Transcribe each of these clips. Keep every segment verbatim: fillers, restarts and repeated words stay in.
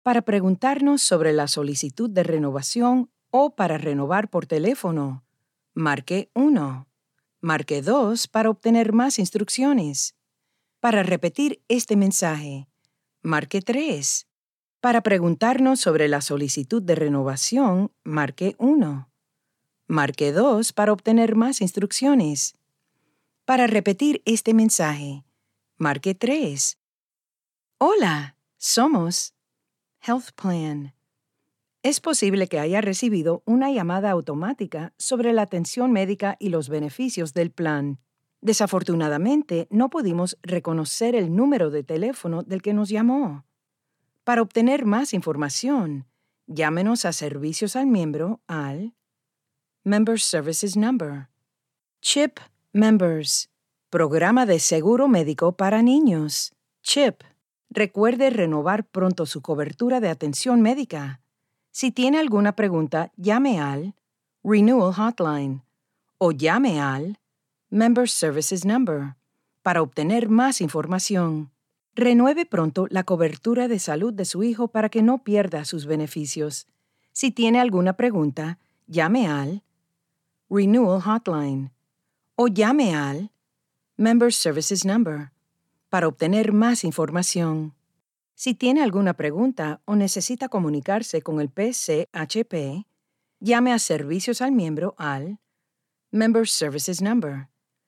Para preguntarnos sobre la solicitud de renovación o para renovar por teléfono, marque uno. Marque dos para obtener más instrucciones. Para repetir este mensaje, marque tres. Para preguntarnos sobre la solicitud de renovación, marque uno. Marque dos para obtener más instrucciones. Para repetir este mensaje, marque tres. Hola, somos Health Plan. Es posible que haya recibido una llamada automática sobre la atención médica y los beneficios del plan. Desafortunadamente, no pudimos reconocer el número de teléfono del que nos llamó. Para obtener más información, llámenos a Servicios al Miembro al Member Services Number. CHIP Members. Programa de Seguro Médico para Niños. CHIP. Recuerde renovar pronto su cobertura de atención médica. Si tiene alguna pregunta, llame al Renewal Hotline o llame al Member Services Number para obtener más información. Renueve pronto la cobertura de salud de su hijo para que no pierda sus beneficios. Si tiene alguna pregunta, llame al Renewal Hotline o llame al Member Services Number para obtener más información. Si tiene alguna pregunta o necesita comunicarse con el P C H P, llame a Servicios al Miembro al Member Services Number.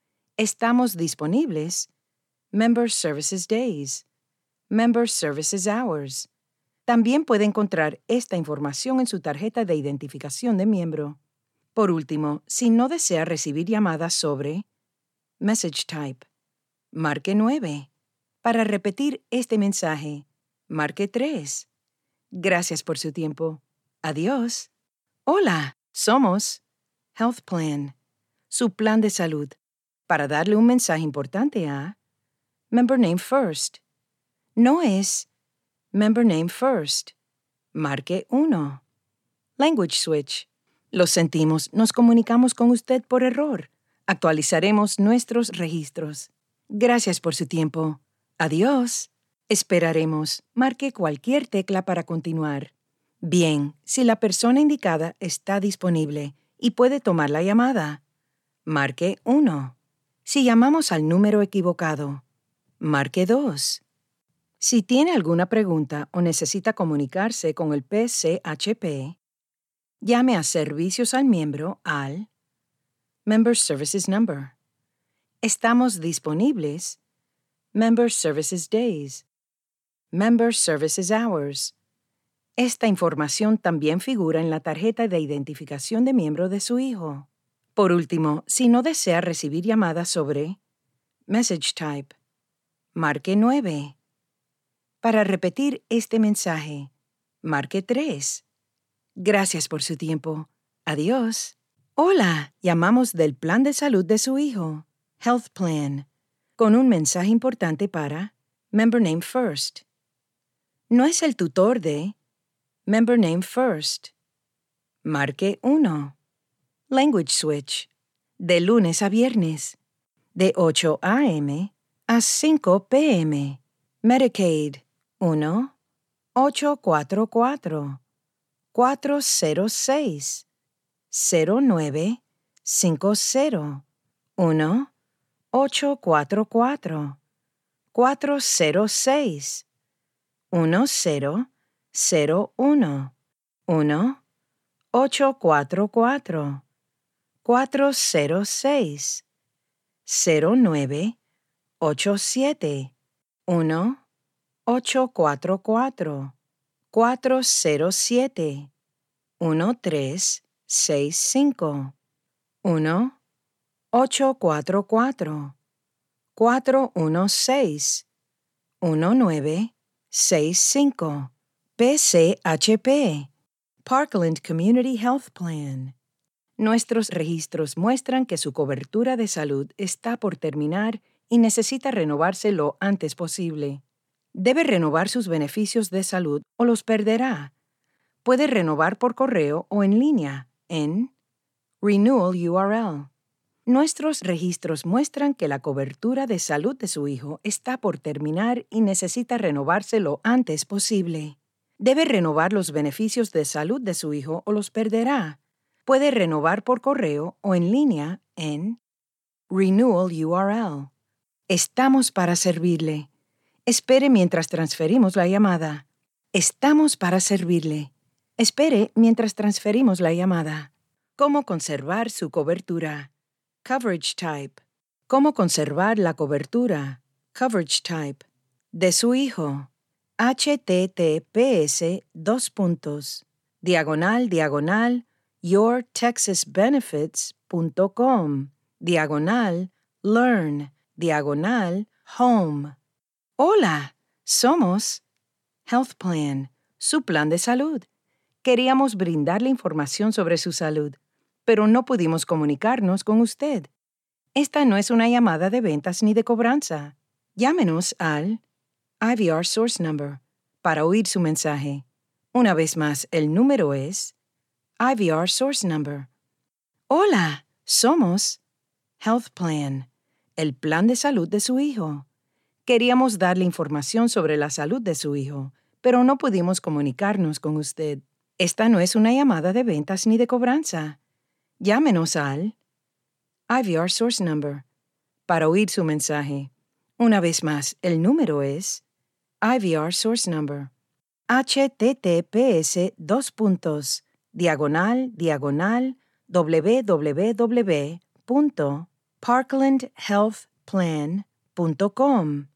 Estamos disponibles Member Services Days, Member Services Hours. También puede encontrar esta información en su tarjeta de identificación de miembro. Por último, si no desea recibir llamadas sobre Message Type, marque nueve. Para repetir este mensaje, marque tres. Gracias por su tiempo. Adiós. Hola, somos Health Plan, su plan de salud, para darle un mensaje importante a Member Name First. No es Member Name First. Marque uno. Language Switch. Lo sentimos, nos comunicamos con usted por error. Actualizaremos nuestros registros. Gracias por su tiempo. Adiós. Esperaremos. Marque cualquier tecla para continuar. Bien, si la persona indicada está disponible y puede tomar la llamada, marque uno. Si llamamos al número equivocado, marque dos. Si tiene alguna pregunta o necesita comunicarse con el P C H P, llame a Servicios al Miembro al Member Services Number. Estamos disponibles Member Services Days, Member Services Hours. Esta información también figura en la tarjeta de identificación de miembro de su hijo. Por último, si no desea recibir llamadas sobre Message Type, marque nueve. Para repetir este mensaje, marque tres. Gracias por su tiempo. Adiós. Hola, llamamos del plan de salud de su hijo, Health Plan, con un mensaje importante para Member Name First. No es el tutor de Member Name First. Marque uno. Language Switch. De lunes a viernes. De ocho a m a cinco p m Medicaid. uno ocho cuatro cuatro cuatro cero seis cero nueve cinco cero uno ocho cuatro cuatro cuatro cero seis uno cero cero uno uno ocho cuatro cuatro cuatro cero seis cero nueve ocho siete uno ocho cuatro cuatro cuatro cero siete uno tres seis cinco uno ocho cuatro cuatro cuatro uno seis uno nueve seis cinco P C H P, Parkland Community Health Plan. Nuestros registros muestran que su cobertura de salud está por terminar y necesita renovarse lo antes posible. Debe renovar sus beneficios de salud o los perderá. Puede renovar por correo o en línea en Renewal U R L. Nuestros registros muestran que la cobertura de salud de su hijo está por terminar y necesita renovarse lo antes posible. Debe renovar los beneficios de salud de su hijo o los perderá. Puede renovar por correo o en línea en Renewal U R L. Estamos para servirle. Espere mientras transferimos la llamada. Estamos para servirle. Espere mientras transferimos la llamada. ¿Cómo conservar su cobertura? Coverage type. ¿Cómo conservar la cobertura? Coverage type. De su hijo. H T T P S dos puntos, diagonal, diagonal, your texas benefits punto com, diagonal, learn, diagonal, home. Hola, somos Health Plan, su plan de salud. Queríamos brindarle información sobre su salud, pero no pudimos comunicarnos con usted. Esta no es una llamada de ventas ni de cobranza. Llámenos al I V R Source Number para oír su mensaje. Una vez más, el número es I V R Source Number. Hola, somos Health Plan, el plan de salud de su hijo. Queríamos darle información sobre la salud de su hijo, pero no pudimos comunicarnos con usted. Esta no es una llamada de ventas ni de cobranza. Llámenos al I V R Source Number para oír su mensaje. Una vez más, el número es I V R Source Number. H T T P S dos puntos, diagonal, diagonal, w w w punto parkland health plan punto com,